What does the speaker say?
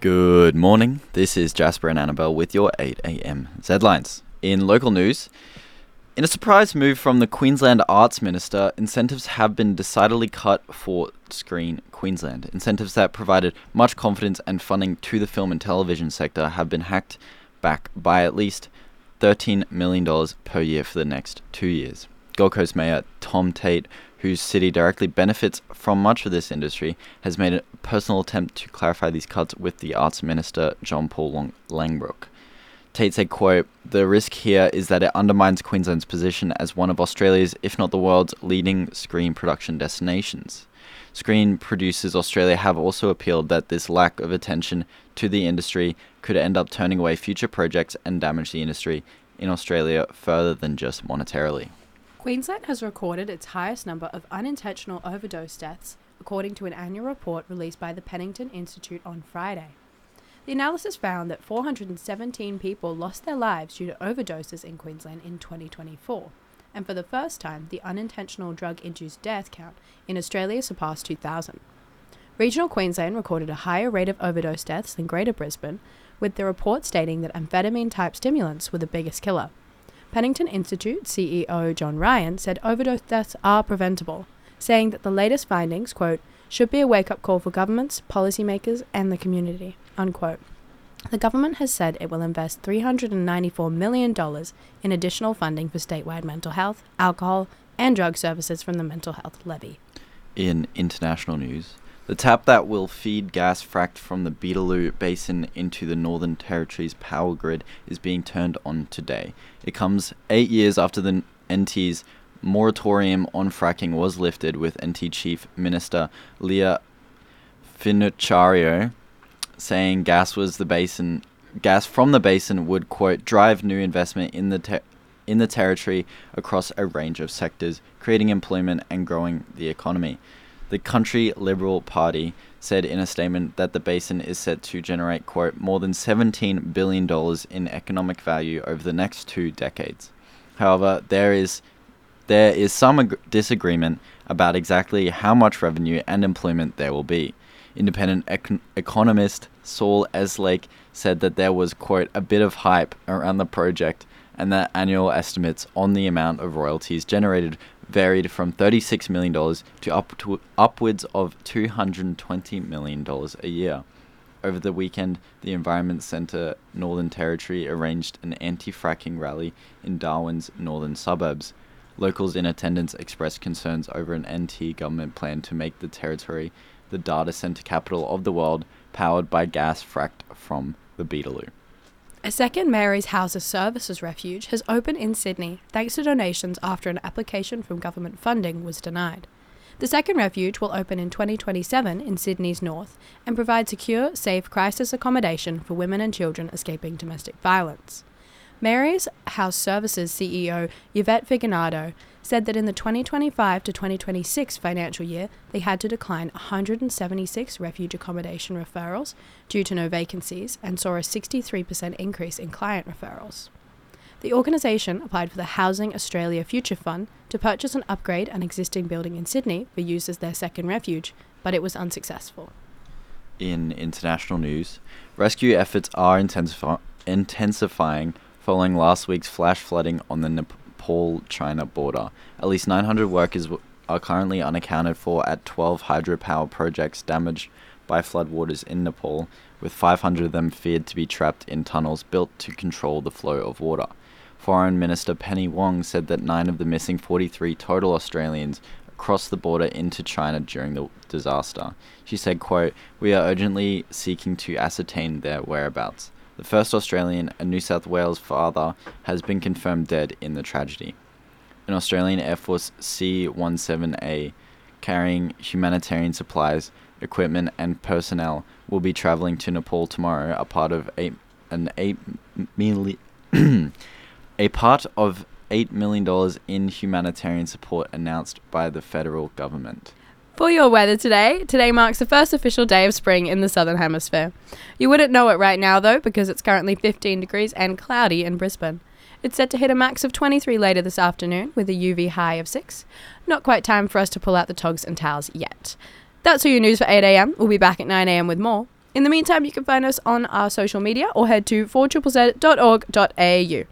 Good morning, this is Jasper and Annabelle with your 8am Zlines. In local news, in a surprise move from the Queensland Arts Minister, incentives have been decidedly cut for Screen Queensland. Incentives that provided much confidence and funding to the film and television sector have been hacked back by at least $13 million per year for the next 2 years. Gold Coast Mayor Tom Tate, whose city directly benefits from much of this industry, has made a personal attempt to clarify these cuts with the Arts Minister John Paul Langbroek. Tate said, quote, "The risk here is that it undermines Queensland's position as one of Australia's, if not the world's, leading screen production destinations. Screen Producers Australia have also appealed that this lack of attention to the industry could end up turning away future projects and damage the industry in Australia further than just monetarily." Queensland has recorded its highest number of unintentional overdose deaths, according to an annual report released by the Pennington Institute on Friday. The analysis found that 417 people lost their lives due to overdoses in Queensland in 2024, and for the first time, the unintentional drug-induced death count in Australia surpassed 2,000. Regional Queensland recorded a higher rate of overdose deaths than Greater Brisbane, with the report stating that amphetamine-type stimulants were the biggest killer. Pennington Institute CEO John Ryan said overdose deaths are preventable, saying that the latest findings, quote, "should be a wake-up call for governments, policymakers, and the community," unquote. The government has said it will invest $394 million in additional funding for statewide mental health, alcohol, and drug services from the Mental Health Levy. In international news, the tap that will feed gas fracked from the Beetaloo Basin into the Northern Territory's power grid is being turned on today. It comes 8 years after the NT's moratorium on fracking was lifted, with NT Chief Minister Leah Finucciario saying gas from the basin would, quote, "drive new investment in the territory across a range of sectors, creating employment and growing the economy." The Country Liberal Party said in a statement that the basin is set to generate, quote, "more than $17 billion in economic value over the next 2 decades. However, there is some disagreement about exactly how much revenue and employment there will be. Independent economist Saul Eslake said that there was, quote, "a bit of hype around the project, and that annual estimates on the amount of royalties generated varied from $36 million to upwards of $220 million a year." Over the weekend, the Environment Centre Northern Territory arranged an anti-fracking rally in Darwin's northern suburbs. Locals in attendance expressed concerns over an NT government plan to make the territory the data centre capital of the world, powered by gas fracked from the Beetaloo. A second Mary's House of Services refuge has opened in Sydney thanks to donations after an application from government funding was denied. The second refuge will open in 2027 in Sydney's north and provide secure, safe crisis accommodation for women and children escaping domestic violence. Mary's House Services CEO Yvette Figonado said that in the 2025 to 2026 financial year, they had to decline 176 refuge accommodation referrals due to no vacancies and saw a 63% increase in client referrals. The organisation applied for the Housing Australia Future Fund to purchase and upgrade an existing building in Sydney for use as their second refuge, but it was unsuccessful. In international news, rescue efforts are intensifying following last week's flash flooding on the Nepal-China border. At least 900 workers are currently unaccounted for at 12 hydropower projects damaged by floodwaters in Nepal, with 500 of them feared to be trapped in tunnels built to control the flow of water. Foreign Minister Penny Wong said that 9 of the missing 43 total Australians crossed the border into China during the disaster. She said, quote, "We are urgently seeking to ascertain their whereabouts. The first Australian, a New South Wales father, has been confirmed dead in the tragedy." An Australian Air Force C-17A carrying humanitarian supplies, equipment and personnel will be travelling to Nepal tomorrow, a part of $8 million in humanitarian support announced by the federal government. For your weather today marks the first official day of spring in the Southern Hemisphere. You wouldn't know it right now though, because it's currently 15 degrees and cloudy in Brisbane. It's set to hit a max of 23 later this afternoon with a UV high of 6. Not quite time for us to pull out the togs and towels yet. That's all your news for 8am. We'll be back at 9am with more. In the meantime, you can find us on our social media or head to 4ZZZ.org.au.